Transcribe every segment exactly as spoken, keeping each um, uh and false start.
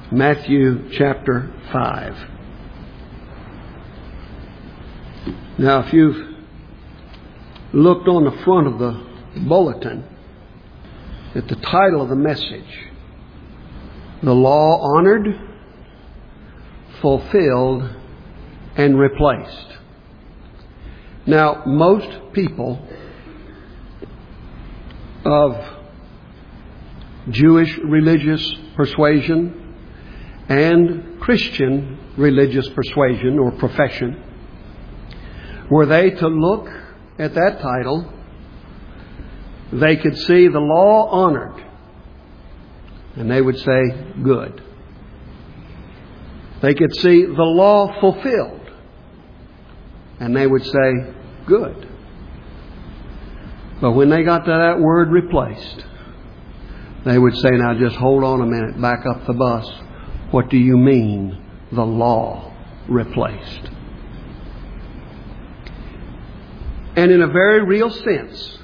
Matthew chapter five. Now, if you've looked on the front of the bulletin at the title of the message, The Law Honored, Fulfilled, and Replaced. Now, most people of Jewish religious persuasion and Christian religious persuasion or profession, were they to look at that title, they could see the law honored, and they would say, good. They could see the law fulfilled, and they would say, good. But when they got to that word replaced, they would say, now just hold on a minute, back up the bus. What do you mean, the law replaced? And in a very real sense,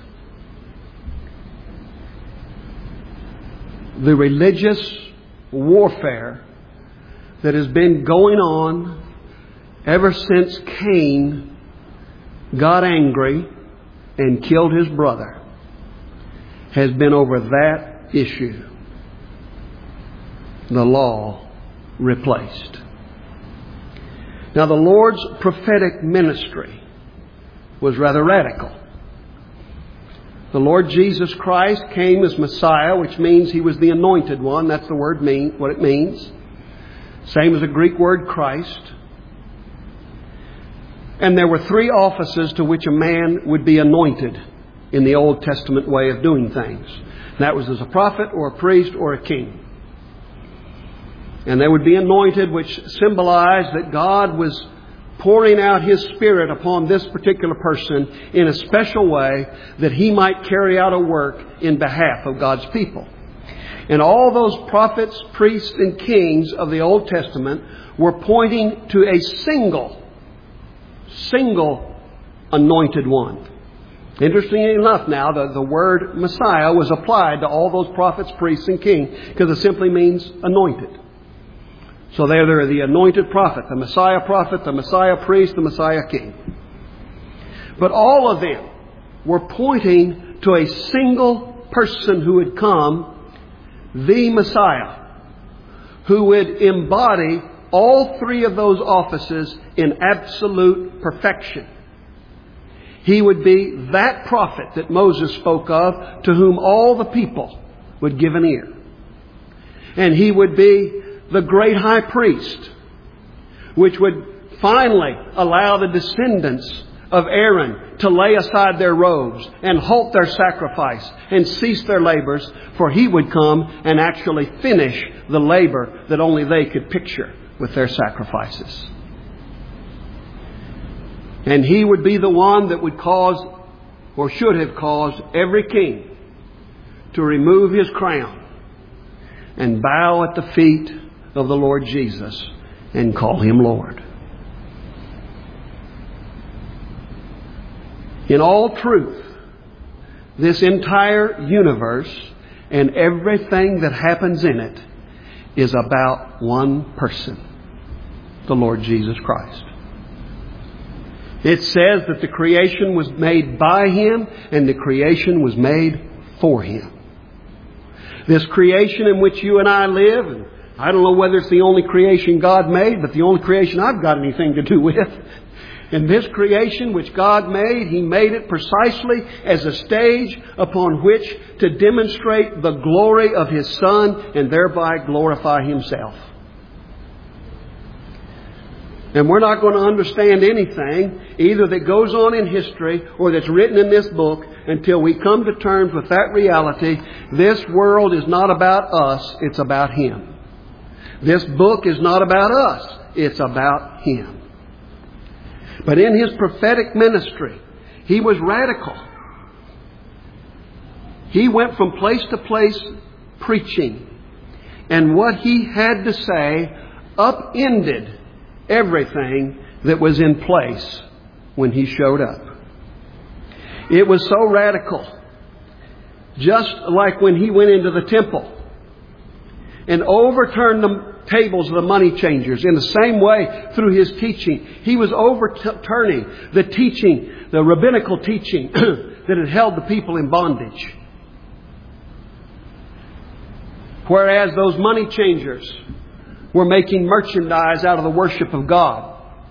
the religious warfare that has been going on ever since Cain got angry and killed his brother has been over that issue. The law replaced. Now, the Lord's prophetic ministry was rather radical. The Lord Jesus Christ came as Messiah, which means He was the anointed one. That's the word mean, what it means. Same as the Greek word Christ. And there were three offices to which a man would be anointed in the Old Testament way of doing things. And that was as a prophet or a priest or a king. And they would be anointed, which symbolized that God was pouring out His Spirit upon this particular person in a special way that he might carry out a work in behalf of God's people. And all those prophets, priests, and kings of the Old Testament were pointing to a single, single anointed one. Interestingly enough now, the, the word Messiah was applied to all those prophets, priests, and kings because it simply means anointed. So there, there are the anointed prophet, the Messiah prophet, the Messiah priest, the Messiah king. But all of them were pointing to a single person who would come, the Messiah, who would embody all three of those offices in absolute perfection. He would be that prophet that Moses spoke of, to whom all the people would give an ear. And He would be the great high priest, which would finally allow the descendants of Aaron to lay aside their robes and halt their sacrifice and cease their labors, for he would come and actually finish the labor that only they could picture with their sacrifices. And he would be the one that would cause, or should have caused, every king to remove his crown and bow at the feet of the Lord Jesus and call Him Lord. In all truth, this entire universe and everything that happens in it is about one person, the Lord Jesus Christ. It says that the creation was made by Him and the creation was made for Him. This creation in which you and I live, and I don't know whether it's the only creation God made, but the only creation I've got anything to do with. And this creation which God made, He made it precisely as a stage upon which to demonstrate the glory of His Son and thereby glorify Himself. And we're not going to understand anything either that goes on in history or that's written in this book until we come to terms with that reality. This world is not about us, it's about Him. This book is not about us, it's about Him. But in His prophetic ministry, He was radical. He went from place to place preaching. And what He had to say upended everything that was in place when He showed up. It was so radical. Just like when He went into the temple and overturned the tables of the money changers. In the same way, through His teaching, He was overturning the teaching, the rabbinical teaching that had held the people in bondage. Whereas those money changers were making merchandise out of the worship of God.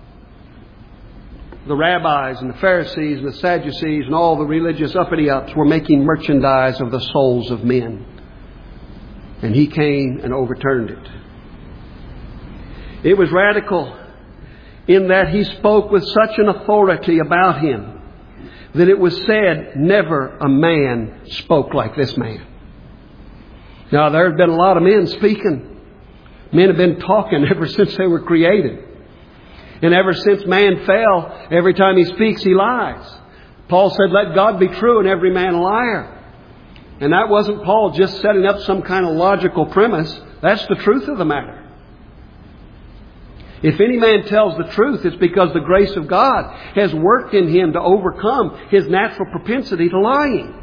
The rabbis and the Pharisees and the Sadducees and all the religious uppity-ups were making merchandise of the souls of men. And He came and overturned it. It was radical in that He spoke with such an authority about Him that it was said, never a man spoke like this man. Now, there have been a lot of men speaking. Men have been talking ever since they were created. And ever since man fell, every time he speaks, he lies. Paul said, let God be true and every man a liar. And that wasn't Paul just setting up some kind of logical premise. That's the truth of the matter. If any man tells the truth, it's because the grace of God has worked in him to overcome his natural propensity to lying.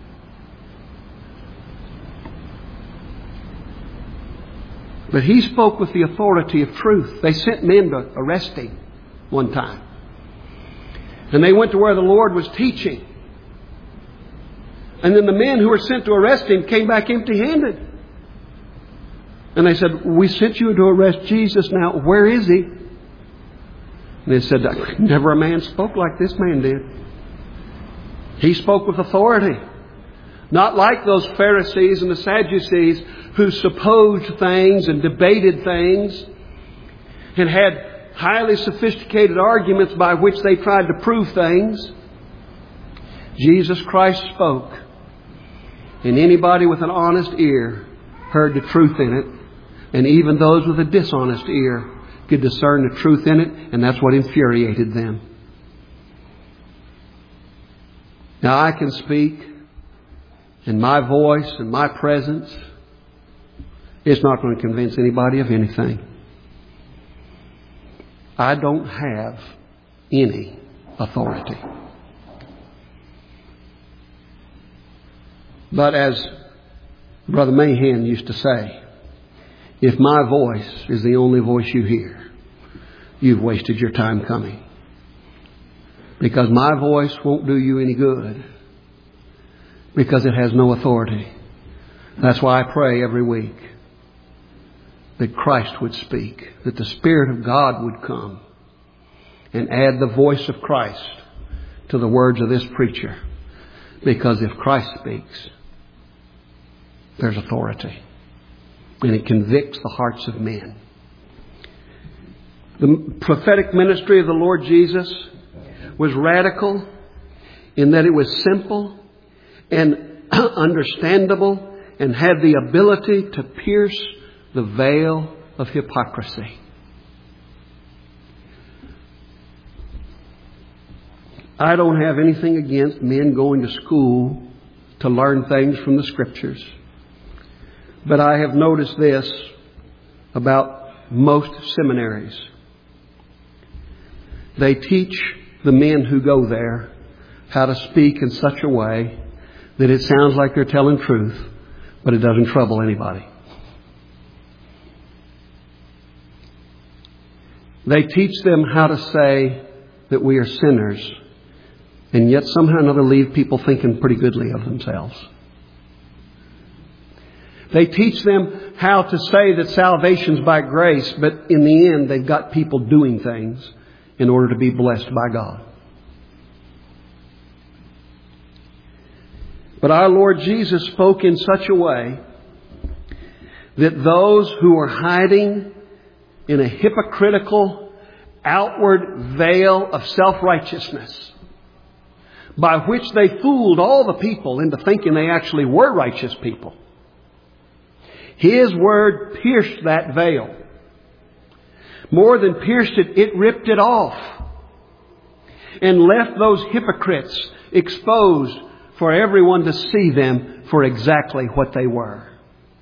But he spoke with the authority of truth. They sent men to arrest him one time. And they went to where the Lord was teaching. And then the men who were sent to arrest him came back empty-handed. And they said, we sent you to arrest Jesus. Now, where is He? And they said, never a man spoke like this man did. He spoke with authority. Not like those Pharisees and the Sadducees who supposed things and debated things and had highly sophisticated arguments by which they tried to prove things. Jesus Christ spoke, and anybody with an honest ear heard the truth in it, and even those with a dishonest ear could discern the truth in it, and that's what infuriated them. Now I can speak, and my voice and my presence, it's not going to convince anybody of anything. I don't have any authority. But as Brother Mahan used to say, if my voice is the only voice you hear, you've wasted your time coming. Because my voice won't do you any good. Because it has no authority. That's why I pray every week that Christ would speak, that the Spirit of God would come and add the voice of Christ to the words of this preacher. Because if Christ speaks, there's authority. And it convicts the hearts of men. The prophetic ministry of the Lord Jesus was radical in that it was simple and understandable and had the ability to pierce the veil of hypocrisy. I don't have anything against men going to school to learn things from the Scriptures. But I have noticed this about most seminaries. They teach the men who go there how to speak in such a way that it sounds like they're telling truth, but it doesn't trouble anybody. They teach them how to say that we are sinners, and yet somehow or another leave people thinking pretty goodly of themselves. They teach them how to say that salvation's by grace, but in the end they've got people doing things in order to be blessed by God. But our Lord Jesus spoke in such a way that those who are hiding in a hypocritical outward veil of self-righteousness, by which they fooled all the people into thinking they actually were righteous people, His Word pierced that veil. More than pierced it, it ripped it off. And left those hypocrites exposed for everyone to see them for exactly what they were.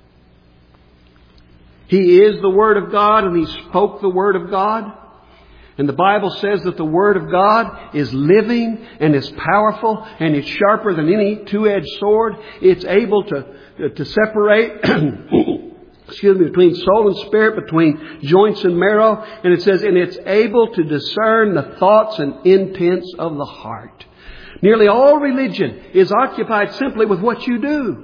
He is the Word of God, and He spoke the Word of God. And the Bible says that the Word of God is living and is powerful and it's sharper than any two-edged sword. It's able to, to separate excuse me, between soul and spirit, between joints and marrow. And it says, and it's able to discern the thoughts and intents of the heart. Nearly all religion is occupied simply with what you do.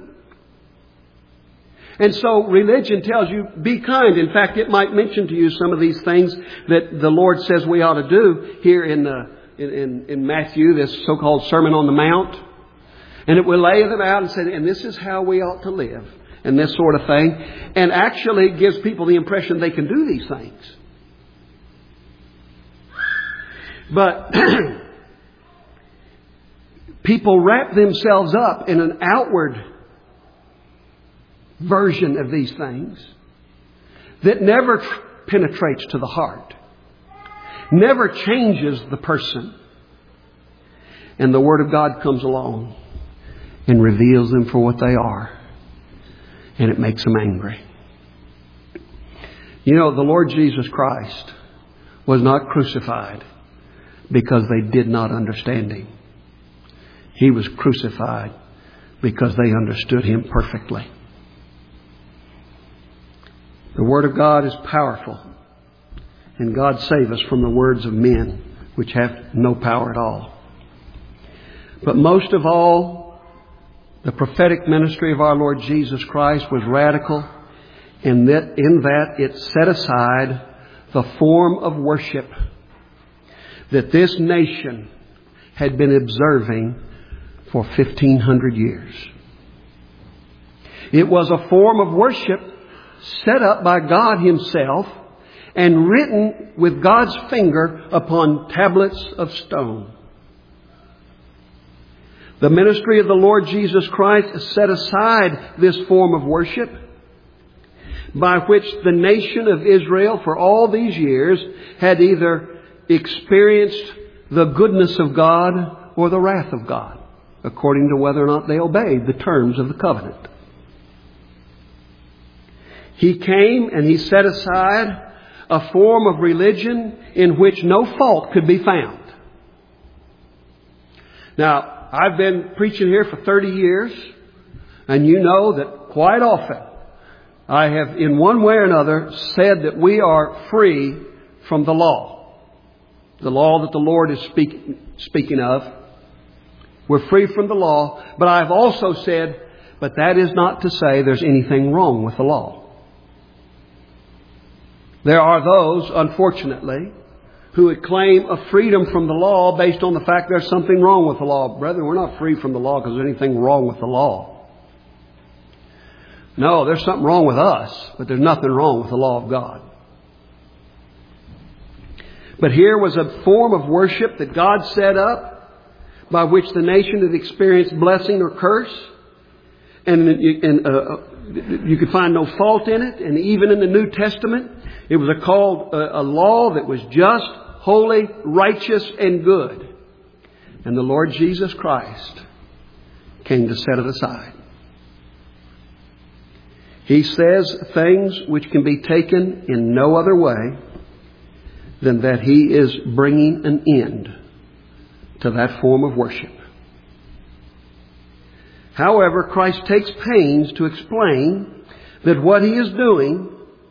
And so religion tells you, be kind. In fact, it might mention to you some of these things that the Lord says we ought to do here in, uh, in, in, in Matthew, this so-called Sermon on the Mount. And it will lay them out and say, and this is how we ought to live. And this sort of thing. And actually it gives people the impression they can do these things. But people wrap themselves up in an outward version of these things that never tr- penetrates to the heart, never changes the person. And the Word of God comes along and reveals them for what they are. And it makes them angry. You know, the Lord Jesus Christ was not crucified because they did not understand Him. He was crucified because they understood Him perfectly. The Word of God is powerful. And God save us from the words of men, which have no power at all. But most of all, the prophetic ministry of our Lord Jesus Christ was radical in that, in that it set aside the form of worship that this nation had been observing for fifteen hundred years. It was a form of worship set up by God Himself and written with God's finger upon tablets of stone. The ministry of the Lord Jesus Christ set aside this form of worship by which the nation of Israel for all these years had either experienced the goodness of God or the wrath of God, according to whether or not they obeyed the terms of the covenant. He came and He set aside a form of religion in which no fault could be found. Now, I've been preaching here for thirty years, and you know that quite often I have in one way or another said that we are free from the law. The law that the Lord is speak, speaking of. We're free from the law, but I've also said, but that is not to say there's anything wrong with the law. There are those, unfortunately, who would claim a freedom from the law based on the fact there's something wrong with the law. Brethren, we're not free from the law because there's anything wrong with the law. No, there's something wrong with us, but there's nothing wrong with the law of God. But here was a form of worship that God set up by which the nation had experienced blessing or curse. And, and uh, you could find no fault in it. And even in the New Testament, it was a called a, a law that was just, holy, righteous, and good. And the Lord Jesus Christ came to set it aside. He says things which can be taken in no other way than that He is bringing an end to that form of worship. However, Christ takes pains to explain that what He is doing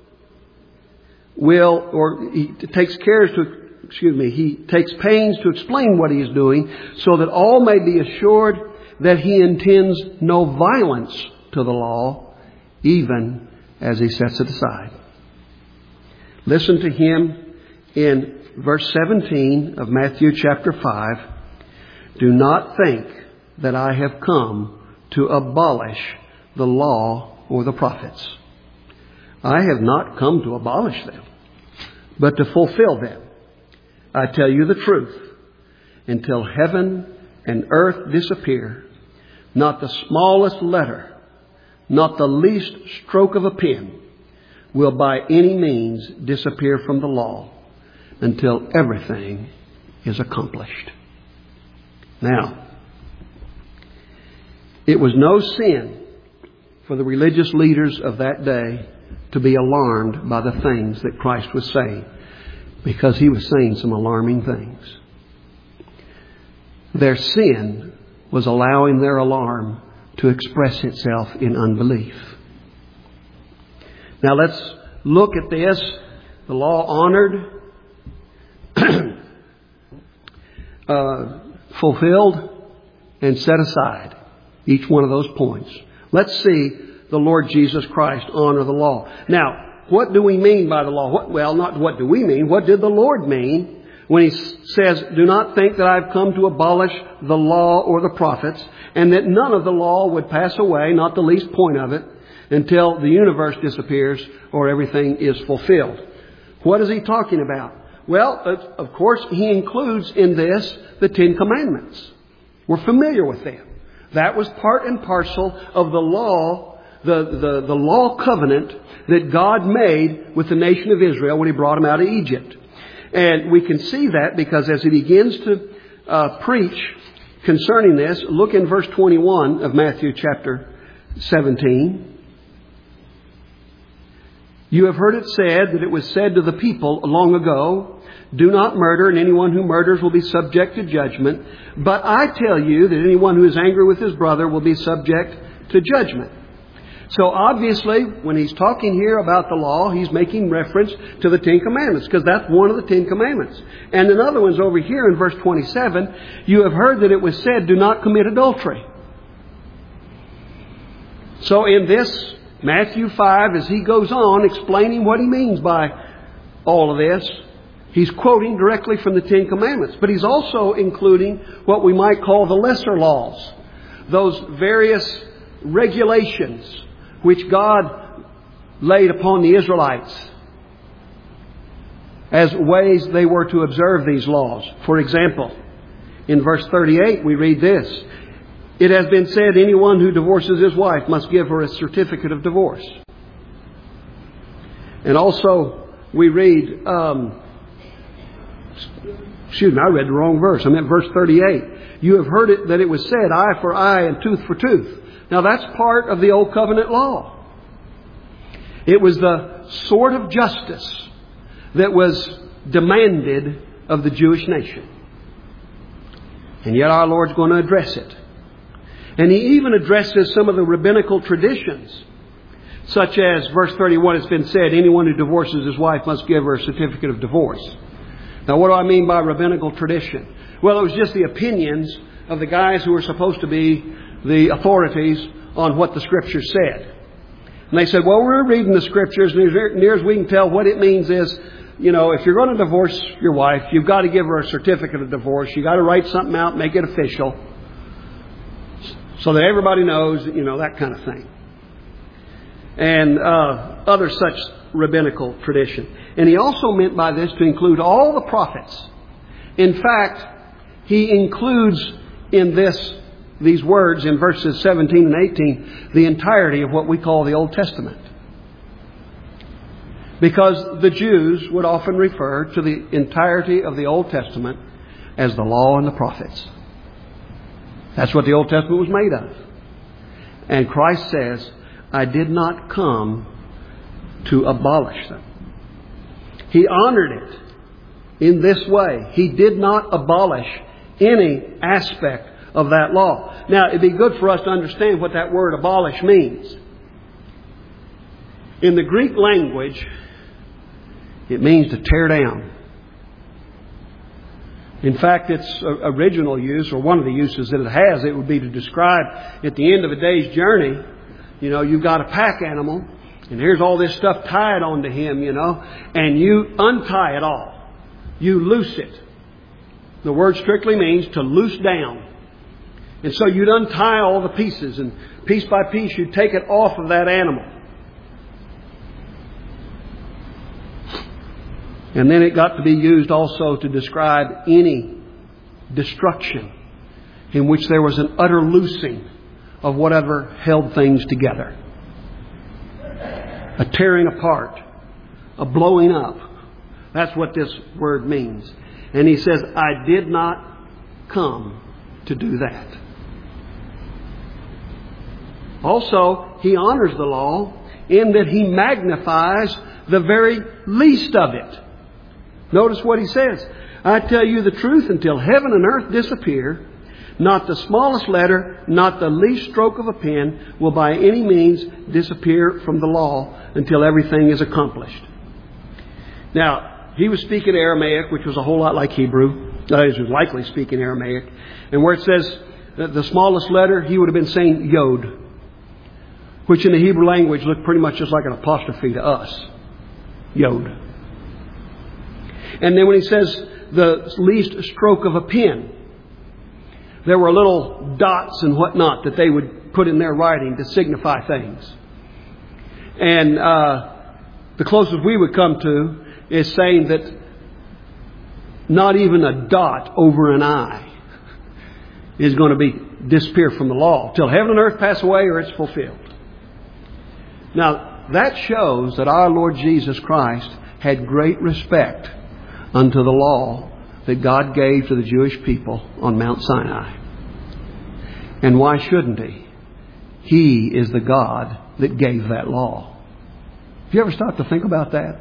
will, or He takes care to Excuse me, He takes pains to explain what He is doing so that all may be assured that He intends no violence to the law, even as He sets it aside. Listen to Him in verse seventeen of Matthew chapter five. Do not think that I have come to abolish the law or the prophets. I have not come to abolish them, but to fulfill them. I tell you the truth, until heaven and earth disappear, not the smallest letter, not the least stroke of a pen will by any means disappear from the law until everything is accomplished. Now, it was no sin for the religious leaders of that day to be alarmed by the things that Christ was saying, because He was saying some alarming things. Their sin was allowing their alarm to express itself in unbelief. Now let's look at this. The law honored, uh, fulfilled, and set aside. Each one of those points. Let's see the Lord Jesus Christ honor the law. Now, what do we mean by the law? What, well, not what do we mean. What did the Lord mean when He says, do not think that I've come to abolish the law or the prophets, and that none of the law would pass away, not the least point of it, until the universe disappears or everything is fulfilled. What is He talking about? Well, of course, He includes in this the Ten Commandments. We're familiar with them. That was part and parcel of the law, the, the, the law covenant that God made with the nation of Israel when He brought them out of Egypt. And we can see that because as He begins to uh, preach concerning this, look in verse twenty-one of Matthew chapter seventeen. You have heard it said that it was said to the people long ago, do not murder, and anyone who murders will be subject to judgment. But I tell you that anyone who is angry with his brother will be subject to judgment. So obviously, when He's talking here about the law, He's making reference to the Ten Commandments, because that's one of the Ten Commandments. And another one's over here in verse twenty-seven. You have heard that it was said, do not commit adultery. So in this Matthew five, as he goes on explaining what he means by all of this, he's quoting directly from the Ten Commandments. But he's also including what we might call the lesser laws. Those various regulations which God laid upon the Israelites as ways they were to observe these laws. For example, in verse thirty-eight we read this. It has been said, anyone who divorces his wife must give her a certificate of divorce. And also we read, um, excuse me, I read the wrong verse. I meant verse thirty-eight. You have heard it that it was said, eye for eye and tooth for tooth. Now that's part of the Old Covenant law. It was the sword of justice that was demanded of the Jewish nation. And yet our Lord's going to address it. And He even addresses some of the rabbinical traditions, such as verse thirty-one, it's been said, anyone who divorces his wife must give her a certificate of divorce. Now, what do I mean by rabbinical tradition? Well, it was just the opinions of the guys who were supposed to be the authorities on what the Scriptures said. And they said, well, we're reading the Scriptures, and as near as we can tell, what it means is, you know, if you're going to divorce your wife, you've got to give her a certificate of divorce. You've got to write something out, make it official, so that everybody knows, you know, that kind of thing. And uh, other such rabbinical tradition. And he also meant by this to include all the prophets. In fact, he includes in this these words in verses seventeen and eighteen the entirety of what we call the Old Testament. Because the Jews would often refer to the entirety of the Old Testament as the law and the prophets. That's what the Old Testament was made of. And Christ says, I did not come to abolish them. He honored it in this way. He did not abolish any aspect of that law. Now, it'd be good for us to understand what that word abolish means. In the Greek language, it means to tear down. In fact, its original use, or one of the uses that it has, it would be to describe at the end of a day's journey, you know, you've got a pack animal, and here's all this stuff tied onto him, you know, and you untie it all. You loose it. The word strictly means to loose down. And so you'd untie all the pieces, and piece by piece you'd take it off of that animal. And then it got to be used also to describe any destruction in which there was an utter loosing of whatever held things together. A tearing apart. A blowing up. That's what this word means. And he says, I did not come to do that. Also, he honors the law in that he magnifies the very least of it. Notice what he says. I tell you the truth, until heaven and earth disappear, Not the smallest letter, not the least stroke of a pen will by any means disappear from the law until everything is accomplished. Now, he was speaking Aramaic, which was a whole lot like Hebrew. That is, he was likely speaking Aramaic. And where it says the smallest letter, he would have been saying Yod, which in the Hebrew language looked pretty much just like an apostrophe to us. Yod. And then when he says the least stroke of a pen, there were little dots and whatnot that they would put in their writing to signify things. And uh, the closest we would come to is saying that not even a dot over an I is going to be disappear from the law till heaven and earth pass away or it's fulfilled. Now, that shows that our Lord Jesus Christ had great respect unto the law that God gave to the Jewish people on Mount Sinai. And why shouldn't He? He is the God that gave that law. Have you ever stopped to think about that?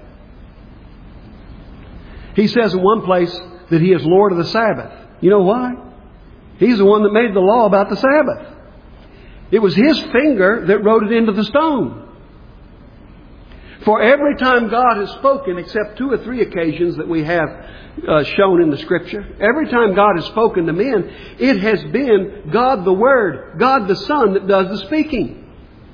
He says in one place that He is Lord of the Sabbath. You know why? He's the one that made the law about the Sabbath. It was His finger that wrote it into the stone. For every time God has spoken, except two or three occasions that we have uh, shown in the Scripture, every time God has spoken to men, it has been God the Word, God the Son that does the speaking.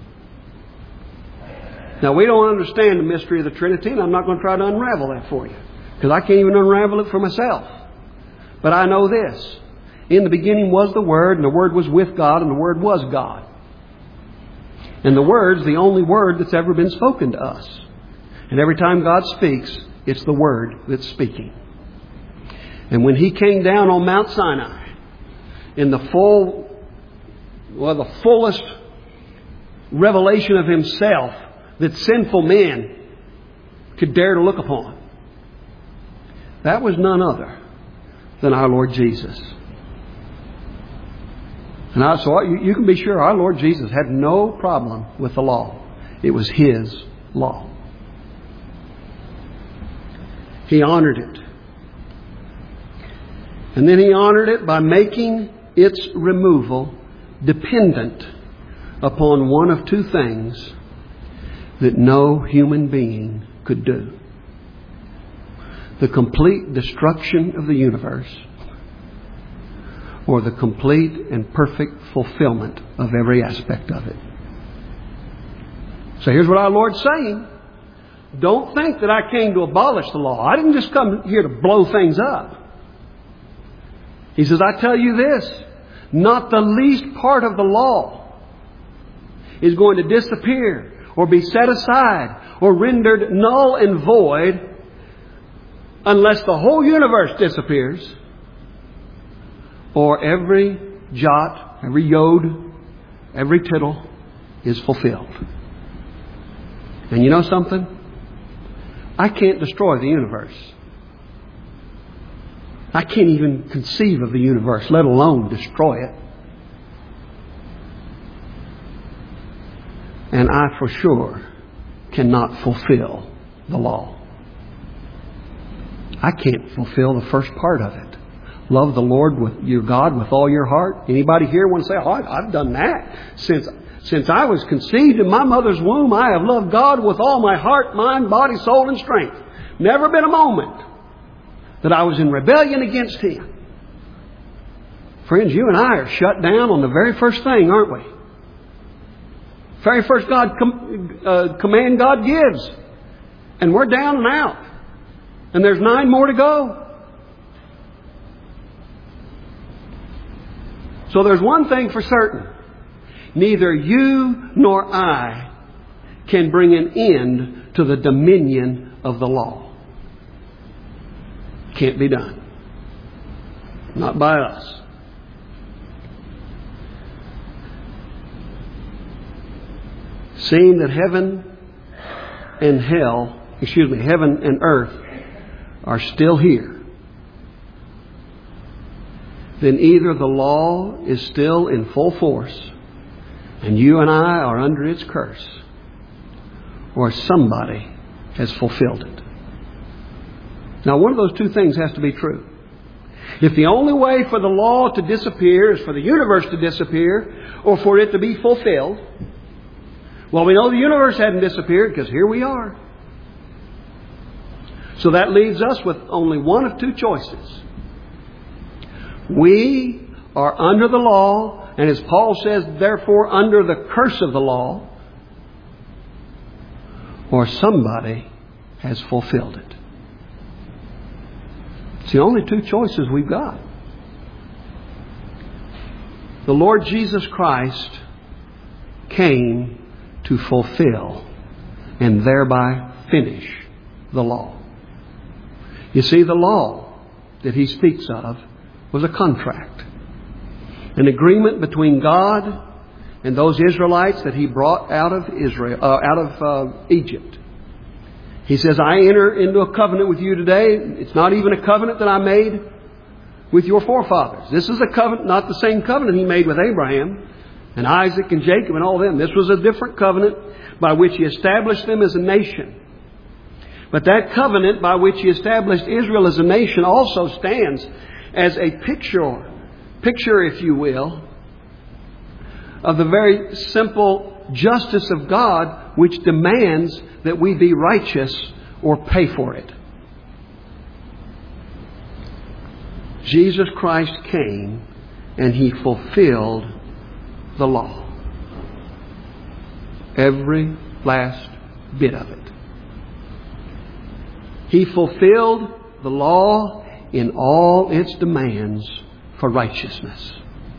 Now, we don't understand the mystery of the Trinity, and I'm not going to try to unravel that for you, because I can't even unravel it for myself. But I know this. In the beginning was the Word, and the Word was with God, and the Word was God. And the Word's the only Word that's ever been spoken to us. And every time God speaks, it's the Word that's speaking. And when He came down on Mount Sinai, in the full, well, the fullest revelation of Himself that sinful men could dare to look upon, that was none other than our Lord Jesus. And I, so you, you can be sure our Lord Jesus had no problem with the law. It was His law. He honored it. And then He honored it by making its removal dependent upon one of two things that no human being could do. The complete destruction of the universe, or the complete and perfect fulfillment of every aspect of it. So here's what our Lord's saying. Don't think that I came to abolish the law. I didn't just come here to blow things up. He says, I tell you this, not the least part of the law is going to disappear or be set aside or rendered null and void unless the whole universe disappears, or every jot, every yod, every tittle is fulfilled. And you know something? I can't destroy the universe. I can't even conceive of the universe, let alone destroy it. And I for sure cannot fulfill the law. I can't fulfill the first part of it. Love the Lord with your God with all your heart. Anybody here want to say, oh, I've done that. Since, since I was conceived in my mother's womb, I have loved God with all my heart, mind, body, soul, and strength. Never been a moment that I was in rebellion against Him. Friends, you and I are shut down on the very first thing, aren't we? Very first God com- uh, command God gives. And we're down and out. And there's nine more to go. So there's one thing for certain. Neither you nor I can bring an end to the dominion of the law. Can't be done. Not by us. Seeing that heaven and hell, excuse me, heaven and earth are still here, then either the law is still in full force and you and I are under its curse, or somebody has fulfilled it. Now, one of those two things has to be true. If the only way for the law to disappear is for the universe to disappear or for it to be fulfilled, well, we know the universe hadn't disappeared because here we are. So that leaves us with only one of two choices. We are under the law, and as Paul says, therefore under the curse of the law, or somebody has fulfilled it. It's the only two choices we've got. The Lord Jesus Christ came to fulfill and thereby finish the law. You see, the law that he speaks of was a contract. An agreement between God and those Israelites that he brought out of Israel, uh, out of uh, Egypt. He says, I enter into a covenant with you today. It's not even a covenant that I made with your forefathers. This is a covenant, not the same covenant he made with Abraham and Isaac and Jacob and all them. This was a different covenant by which he established them as a nation. But that covenant by which he established Israel as a nation also stands as a picture, picture, if you will, of the very simple justice of God, which demands that we be righteous or pay for it. Jesus Christ came and he fulfilled the law. Every last bit of it. He fulfilled the law in all its demands for righteousness.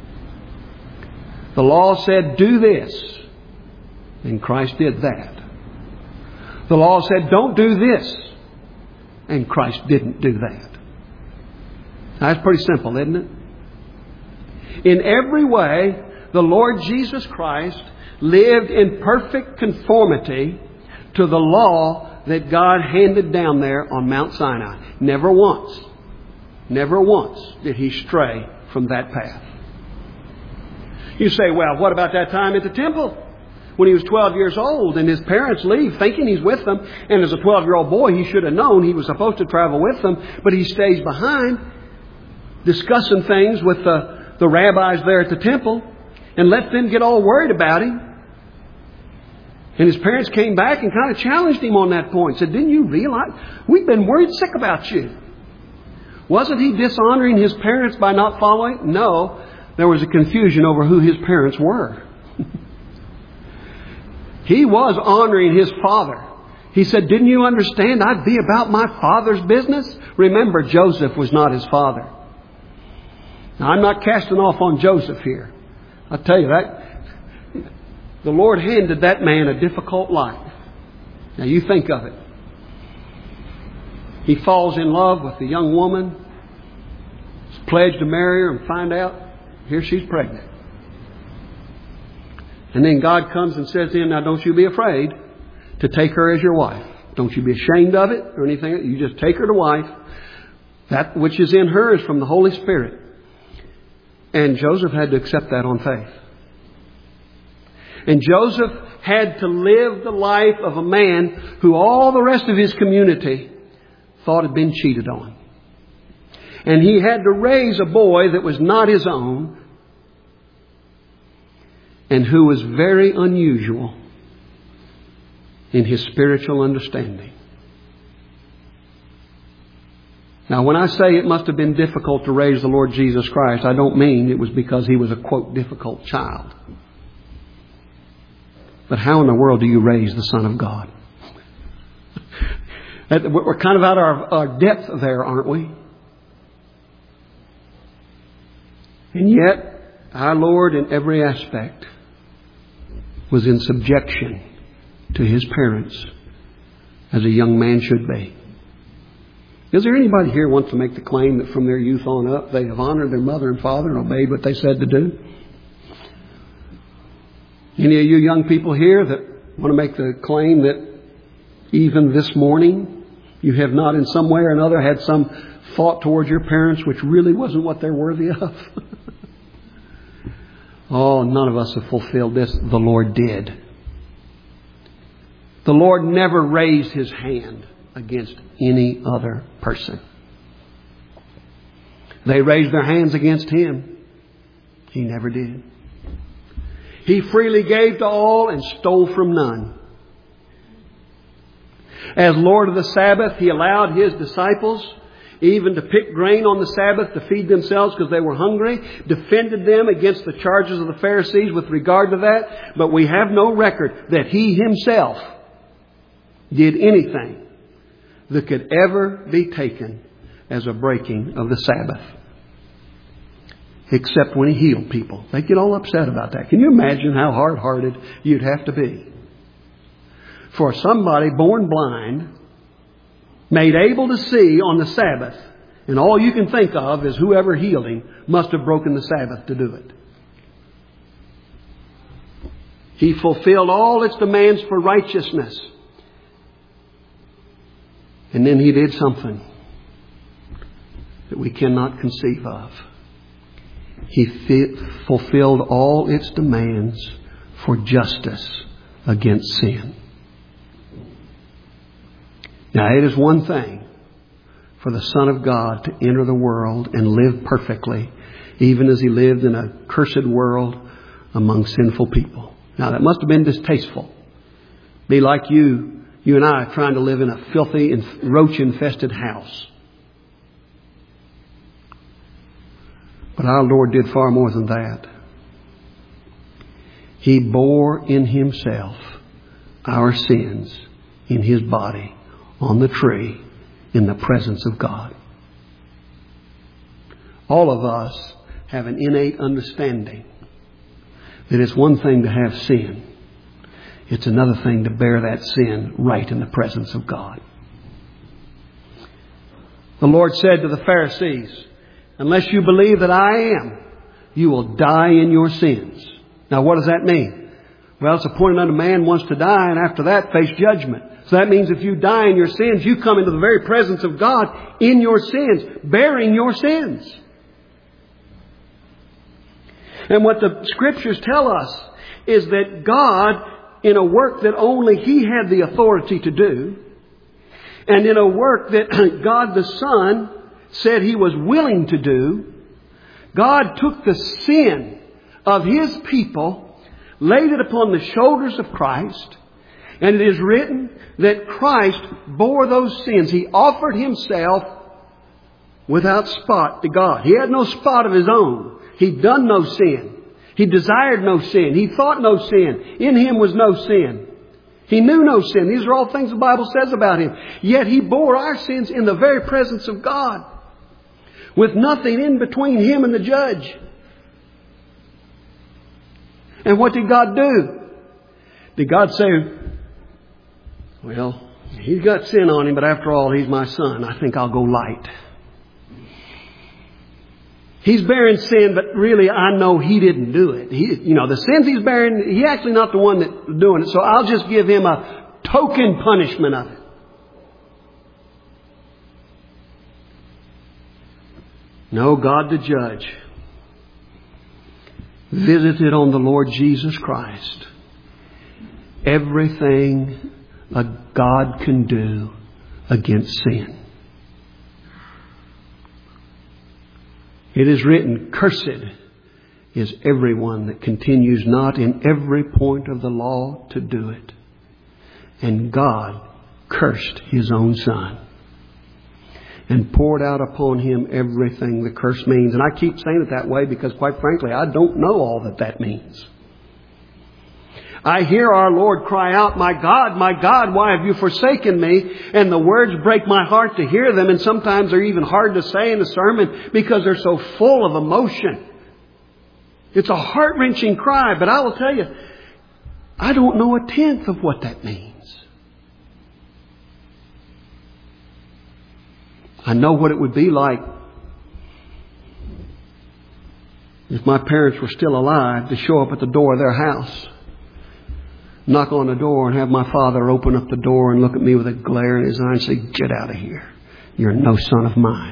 The law said, do this, and Christ did that. The law said, don't do this, and Christ didn't do that. That's pretty simple, isn't it? In every way, the Lord Jesus Christ lived in perfect conformity to the law that God handed down there on Mount Sinai. Never once, never once did he stray from that path. You say, well, what about that time at the temple? When he was twelve years old and his parents leave thinking he's with them. And as a twelve-year-old boy, he should have known he was supposed to travel with them. But he stays behind discussing things with the, the rabbis there at the temple and let them get all worried about him. And his parents came back and kind of challenged him on that point. Said, didn't you realize we've been worried sick about you? Wasn't he dishonoring his parents by not following? No. There was a confusion over who his parents were. He was honoring his father. He said, didn't you understand I'd be about my father's business? Remember, Joseph was not his father. Now, I'm not casting off on Joseph here. I'll tell you that. The Lord handed that man a difficult life. Now you think of it. He falls in love with the young woman. He's pledged to marry her and find out here she's pregnant. And then God comes and says to him, now don't you be afraid to take her as your wife. Don't you be ashamed of it or anything. You just take her to wife. That which is in her is from the Holy Spirit. And Joseph had to accept that on faith. And Joseph had to live the life of a man who all the rest of his community thought had been cheated on. And he had to raise a boy that was not his own and who was very unusual in his spiritual understanding. Now, when I say it must have been difficult to raise the Lord Jesus Christ, I don't mean it was because he was a, quote, difficult child. But how in the world do you raise the Son of God? We're kind of out of our, our depth there, aren't we? And yet, our Lord in every aspect was in subjection to his parents as a young man should be. Is there anybody here who wants to make the claim that from their youth on up they have honored their mother and father and obeyed what they said to do? Any of you young people here that want to make the claim that even this morning you have not in some way or another had some thought towards your parents which really wasn't what they're worthy of? Oh, none of us have fulfilled this. The Lord did. The Lord never raised his hand against any other person. They raised their hands against Him. He never did. He freely gave to all and stole from none. As Lord of the Sabbath, He allowed His disciples even to pick grain on the Sabbath to feed themselves because they were hungry, defended them against the charges of the Pharisees with regard to that. But we have no record that He Himself did anything that could ever be taken as a breaking of the Sabbath. Except when He healed people. They get all upset about that. Can you imagine how hard-hearted you'd have to be for somebody born blind, made able to see on the Sabbath, and all you can think of is whoever healed him must have broken the Sabbath to do it. He fulfilled all its demands for righteousness. And then He did something that we cannot conceive of. He fi- fulfilled all its demands for justice against sin. Now, it is one thing for the Son of God to enter the world and live perfectly, even as He lived in a cursed world among sinful people. Now, that must have been distasteful. Be like you, you and I, trying to live in a filthy and roach-infested house. But our Lord did far more than that. He bore in Himself our sins in His body on the tree in the presence of God. All of us have an innate understanding that it's one thing to have sin. It's another thing to bear that sin right in the presence of God. The Lord said to the Pharisees, "Unless you believe that I am, you will die in your sins." Now, what does that mean? Well, it's appointed unto man once to die, and after that face judgment. So that means if you die in your sins, you come into the very presence of God in your sins, bearing your sins. And what the Scriptures tell us is that God, in a work that only He had the authority to do, and in a work that God the Son said He was willing to do, God took the sin of His people, laid it upon the shoulders of Christ, and it is written that Christ bore those sins. He offered Himself without spot to God. He had no spot of His own. He'd done no sin. He desired no sin. He thought no sin. In Him was no sin. He knew no sin. These are all things the Bible says about Him. Yet He bore our sins in the very presence of God, with nothing in between Him and the judge. And what did God do? Did God say, "Well, he's got sin on him, but after all, he's my son. I think I'll go light. He's bearing sin, but really I know he didn't do it. He, you know, the sins he's bearing, he's actually not the one that's doing it. So I'll just give him a token punishment of it." No, God the judge visited on the Lord Jesus Christ everything a God can do against sin. It is written, "Cursed is everyone that continues not in every point of the law to do it." And God cursed His own Son and poured out upon Him everything the curse means. And I keep saying it that way because, quite frankly, I don't know all that that means. I hear our Lord cry out, "My God, my God, why have you forsaken me?" And the words break my heart to hear them. And sometimes they're even hard to say in a sermon because they're so full of emotion. It's a heart-wrenching cry. But I will tell you, I don't know a tenth of what that means. I know what it would be like if my parents were still alive to show up at the door of their house, knock on the door, and have my father open up the door and look at me with a glare in his eye and say, "Get out of here. You're no son of mine."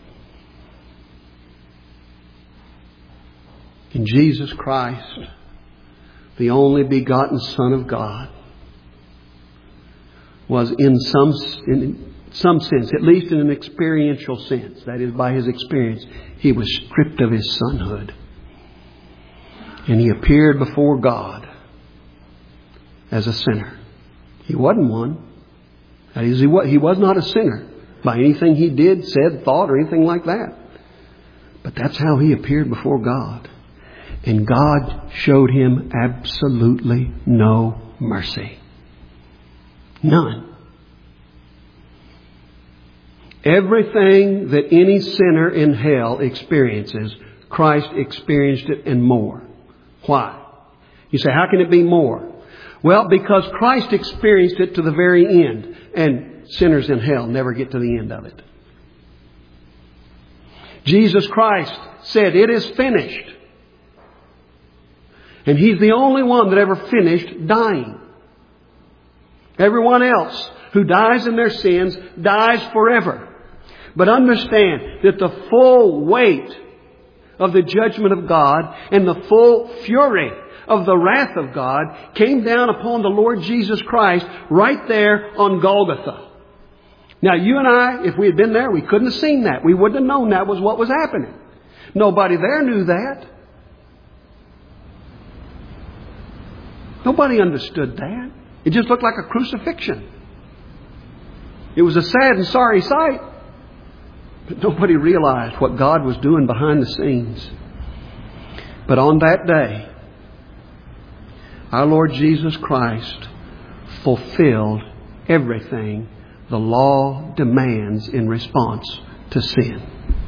And Jesus Christ, the only begotten Son of God, was in some in some sense, at least in an experiential sense, that is, by His experience, He was stripped of His sonhood. And He appeared before God as a sinner. He wasn't one. That is, he was, he was not a sinner by anything He did, said, thought, or anything like that. But that's how He appeared before God. And God showed Him absolutely no mercy. None. Everything that any sinner in hell experiences, Christ experienced it and more. Why? You say, how can it be more? Well, because Christ experienced it to the very end. And sinners in hell never get to the end of it. Jesus Christ said, it is finished. And He's the only one that ever finished dying. Everyone else who dies in their sins dies forever. But understand that the full weight of the judgment of God and the full fury of the wrath of God came down upon the Lord Jesus Christ right there on Golgotha. Now, you and I, if we had been there, we couldn't have seen that. We wouldn't have known that was what was happening. Nobody there knew that. Nobody understood that. It just looked like a crucifixion. It was a sad and sorry sight. But nobody realized what God was doing behind the scenes. But on that day, our Lord Jesus Christ fulfilled everything the law demands in response to sin.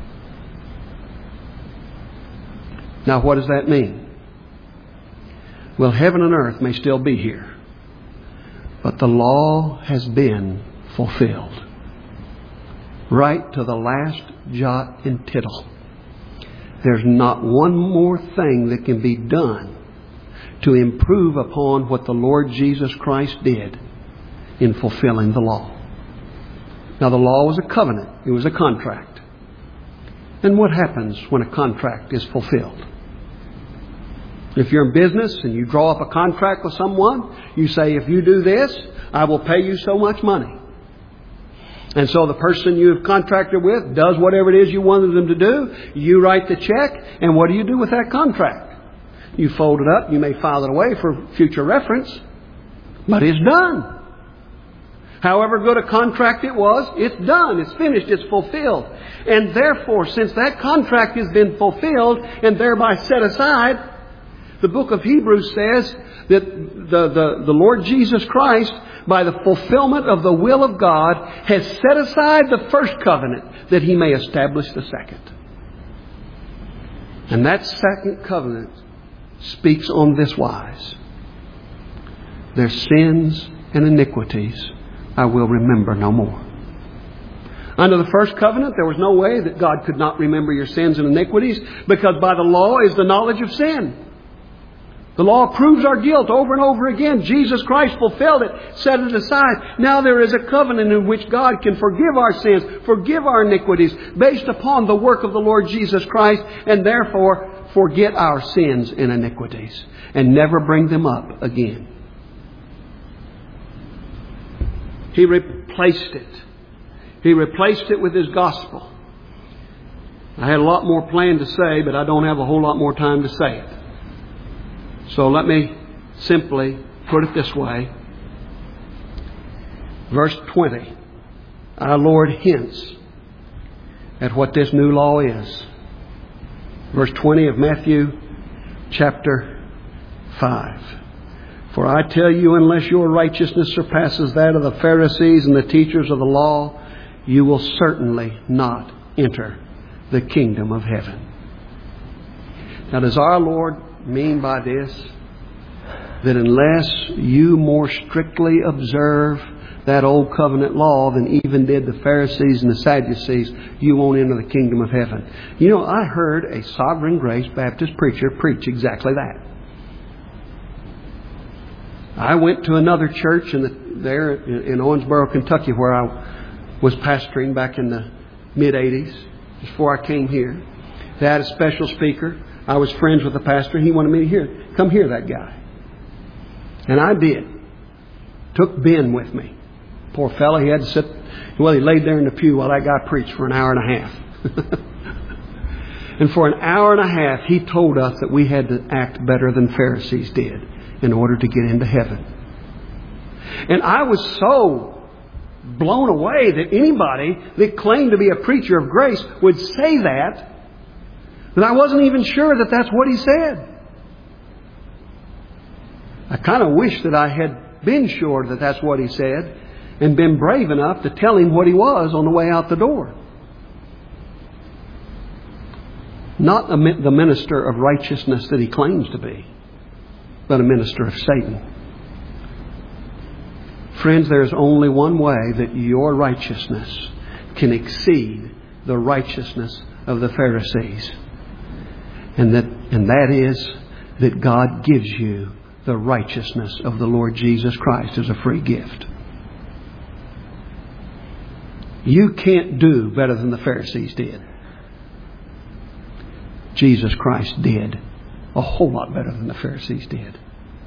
Now, what does that mean? Well, heaven and earth may still be here, but the law has been fulfilled. Right to the last jot and tittle. There's not one more thing that can be done to improve upon what the Lord Jesus Christ did in fulfilling the law. Now, the law was a covenant. It was a contract. And what happens when a contract is fulfilled? If you're in business and you draw up a contract with someone, you say, if you do this, I will pay you so much money. And so the person you've contracted with does whatever it is you wanted them to do. You write the check, and what do you do with that contract? You fold it up. You may file it away for future reference, but it's done. However good a contract it was, it's done. It's finished. It's fulfilled. And therefore, since that contract has been fulfilled and thereby set aside, the book of Hebrews says that the, the, the Lord Jesus Christ, by the fulfillment of the will of God, has set aside the first covenant that He may establish the second. And that second covenant speaks on this wise: their sins and iniquities I will remember no more. Under the first covenant, there was no way that God could not remember your sins and iniquities, because by the law is the knowledge of sin. The law proves our guilt over and over again. Jesus Christ fulfilled it, set it aside. Now there is a covenant in which God can forgive our sins, forgive our iniquities, based upon the work of the Lord Jesus Christ, and therefore forget our sins and iniquities and never bring them up again. He replaced it. He replaced it with His gospel. I had a lot more planned to say, but I don't have a whole lot more time to say it. So let me simply put it this way. Verse twenty. Our Lord hints at what this new law is. Verse twenty of Matthew chapter five. For I tell you, unless your righteousness surpasses that of the Pharisees and the teachers of the law, you will certainly not enter the kingdom of heaven. Now, does our Lord mean by this that unless you more strictly observe that old covenant law than even did the Pharisees and the Sadducees, you won't enter the kingdom of heaven? You know, I heard a Sovereign Grace Baptist preacher preach exactly that. I went to another church in the, there in Owensboro, Kentucky, where I was pastoring back in the mid eighties, before I came here. They had a special speaker. I was friends with the pastor. He wanted me to hear, come hear that guy. And I did. Took Ben with me. Poor fellow, he had to sit Well, he laid there in the pew while that guy preached for an hour and a half. And for an hour and a half, he told us that we had to act better than Pharisees did in order to get into heaven. And I was so blown away that anybody that claimed to be a preacher of grace would say that, that I wasn't even sure that that's what he said. I kind of wish that I had been sure that that's what he said and been brave enough to tell him what he was on the way out the door. Not the minister of righteousness that he claims to be, but a minister of Satan. Friends, there's only one way that your righteousness can exceed the righteousness of the Pharisees. And that, and that is that God gives you the righteousness of the Lord Jesus Christ as a free gift. You can't do better than the Pharisees did. Jesus Christ did a whole lot better than the Pharisees did.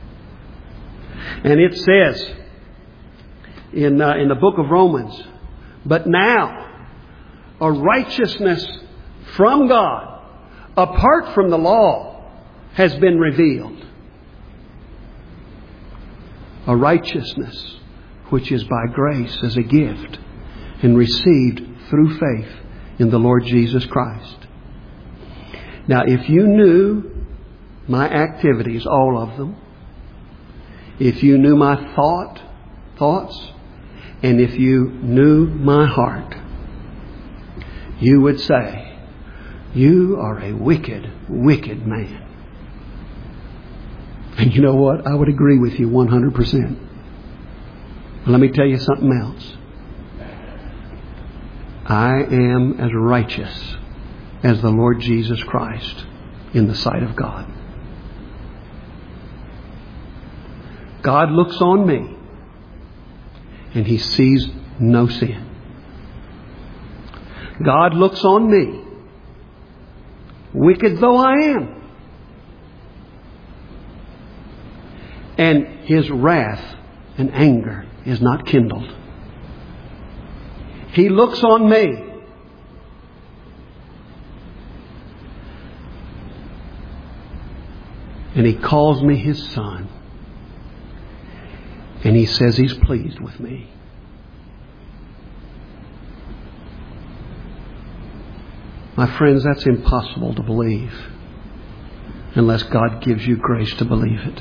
And it says in, uh, in the book of Romans, but now a righteousness from God, apart from the law, has been revealed. A righteousness which is by grace as a gift and received through faith in the Lord Jesus Christ. Now, if you knew my activities, all of them, if you knew my thought, thoughts, and if you knew my heart, you would say, you are a wicked, wicked man. And you know what? I would agree with you one hundred percent. Let me tell you something else. I am as righteous as the Lord Jesus Christ in the sight of God. God looks on me and He sees no sin. God looks on me, wicked though I am, and His wrath and anger is not kindled. He looks on me and He calls me His son. And He says He's pleased with me. My friends, that's impossible to believe unless God gives you grace to believe it.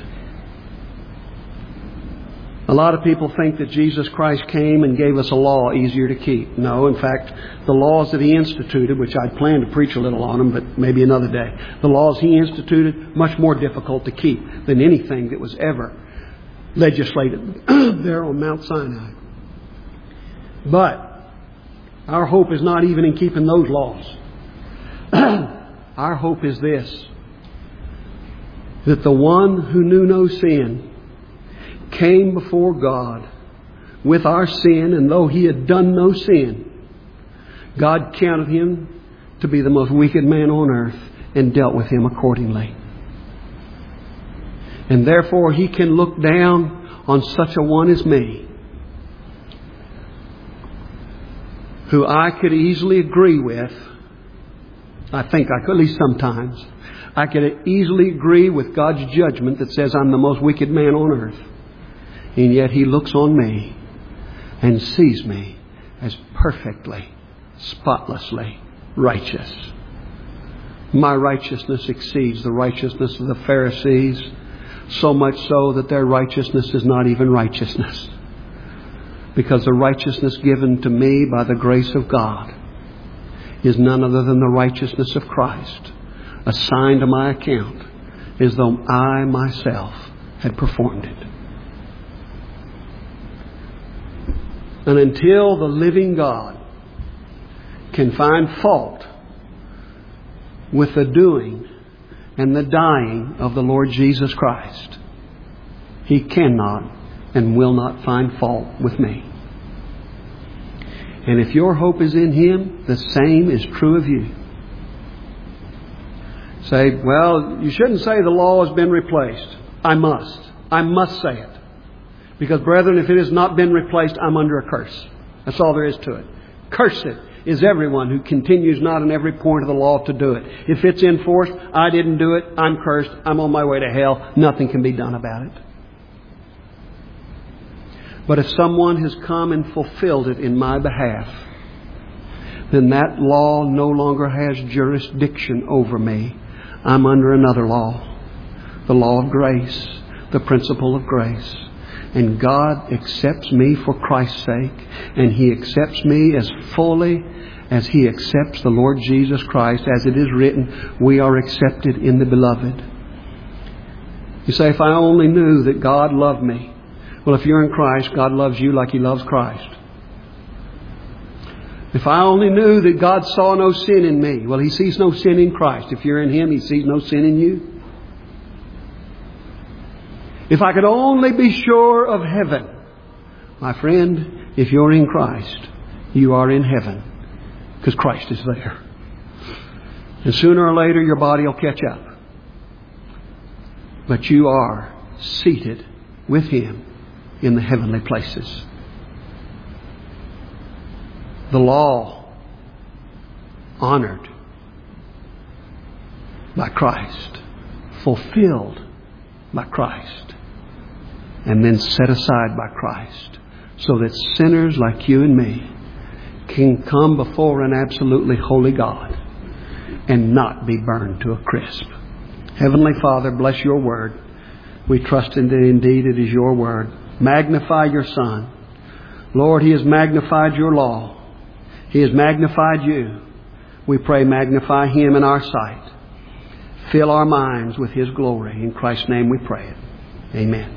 A lot of people think that Jesus Christ came and gave us a law easier to keep. No, in fact, the laws that He instituted, which I'd planned to preach a little on them, but maybe another day. The laws He instituted, much more difficult to keep than anything that was ever legislated there on Mount Sinai. But our hope is not even in keeping those laws. Our hope is this, that the one who knew no sin came before God with our sin, and though He had done no sin, God counted Him to be the most wicked man on earth and dealt with him accordingly. And therefore He can look down on such a one as me, who I could easily agree with. I think I could, at least sometimes. I could easily agree with God's judgment that says I'm the most wicked man on earth. And yet He looks on me and sees me as perfectly, spotlessly righteous. My righteousness exceeds the righteousness of the Pharisees, so much so that their righteousness is not even righteousness. Because the righteousness given to me by the grace of God is none other than the righteousness of Christ, assigned to my account as though I myself had performed it. And until the living God can find fault with the doing and the dying of the Lord Jesus Christ, He cannot and will not find fault with me. And if your hope is in Him, the same is true of you. Say, well, you shouldn't say the law has been replaced. I must. I must say it. Because, brethren, if it has not been replaced, I'm under a curse. That's all there is to it. Cursed is everyone who continues not in every point of the law to do it. If it's enforced, I didn't do it, I'm cursed, I'm on my way to hell, nothing can be done about it. But if someone has come and fulfilled it in my behalf, then that law no longer has jurisdiction over me. I'm under another law. The law of grace. The principle of grace. And God accepts me for Christ's sake. And He accepts me as fully as He accepts the Lord Jesus Christ. As it is written, we are accepted in the Beloved. You say, if I only knew that God loved me. Well, if you're in Christ, God loves you like He loves Christ. If I only knew that God saw no sin in me. Well, He sees no sin in Christ. If you're in Him, He sees no sin in you. If I could only be sure of heaven. My friend, if you're in Christ, you are in heaven. Because Christ is there. And sooner or later, your body will catch up. But you are seated with Him in the heavenly places. The law honored by Christ, fulfilled by Christ, and then set aside by Christ, so that sinners like you and me can come before an absolutely holy God and not be burned to a crisp. Heavenly Father, bless your word. We trust in that indeed it is your word. Magnify your Son. Lord, He has magnified your law. He has magnified you. We pray, magnify Him in our sight. Fill our minds with His glory. In Christ's name we pray it. Amen.